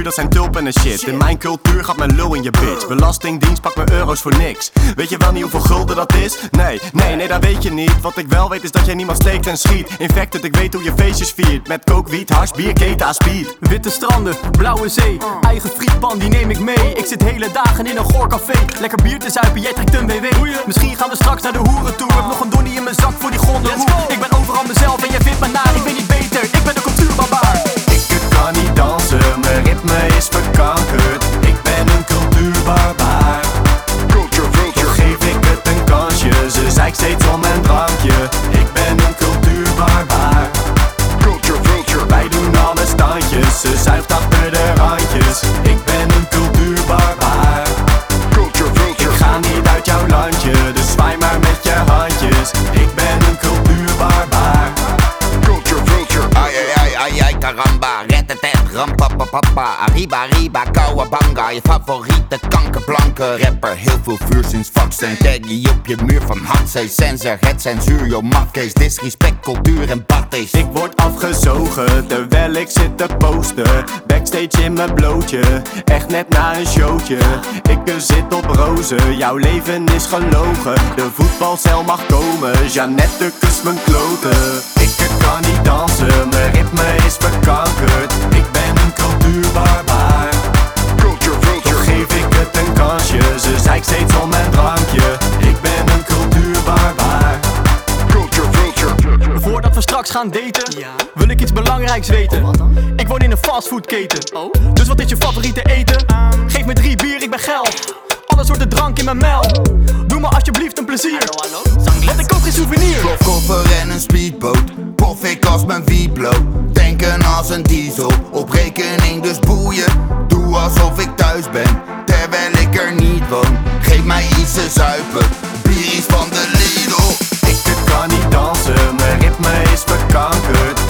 dat zijn tulpen en shit. In mijn cultuur gaat mijn lul in je bitch. Belastingdienst pakt mijn euro's voor niks. Weet je wel niet hoeveel gulden dat is? Nee, dat weet je niet. Wat ik wel weet is dat jij niemand steekt en schiet. Infected, ik weet hoe je feestjes viert. Met coke, wiet, hash, bier, keta, speed. Witte stranden, blauwe zee. Eigen frietpan, die neem ik mee. Ik zit hele dagen in een goor café. Lekker bier te zuipen, jij trekt een BW. Misschien gaan we straks naar de hoeren toe. Heb nog een donnie in mijn zak voor die gondelhoek. Ik ben overal mezelf en jij vindt me naar. Ik weet niet beter, ik ben de cultuurbarbaar. Ik kan niet dansen, mijn ritme is verkankerd. Ik ben een cultuurbarbaar. Toch geef ik het een kansje, ze zeikt steeds om mijn drankje. Ik ben een cultuurbarbaar. Wij doen alle standjes, ze zuigt achter de randjes. Ik ben een cultuurbarbaar. Ik ga niet uit jouw landje, dus zwaai maar met je handjes. Ik ben een cultuurbarbaar. Ai, caramba, retetet, rampapapapa, arriba, kouabanga. Je favoriete kankerblanke rapper. Heel veel vuur sinds vaccin. Taggy op je muur van Hatsé. Sensor, het censuur, yo mafkees. Disrespect, cultuur en badthees. Ik word afgezogen terwijl ik zit te posten. Backstage in mijn blootje, echt net na een showtje. Ik zit op rozen, jouw leven is gelogen. De voetbalcel mag komen, Jeannette kust mijn kloten. Ik kan niet dansen, mijn ritme is verkankerd. Ik ben een cultuurbarbaar. Toch geef ik het een kansje, ze zeikt steeds om mijn drankje. Ik ben een cultuurbarbaar. Voordat we straks gaan daten, wil ik iets belangrijks weten. Ik woon in een fastfoodketen. Dus wat is je favoriete eten? Geef me 3 bier, ik ben geld. Alle soorten drank in mijn mel. Doe me alsjeblieft een plezier. Want ik koop geen souvenir. Plofkoffer en een speedboot. Pof ik als mijn Viblo. Tanken als een diesel. Op rekening dus boeien. Doe alsof ik thuis ben, terwijl ik er niet woon. Geef mij iets te zuipen. Bier is van de Lidl. Ik kan niet dansen, mijn ritme is verkankerd.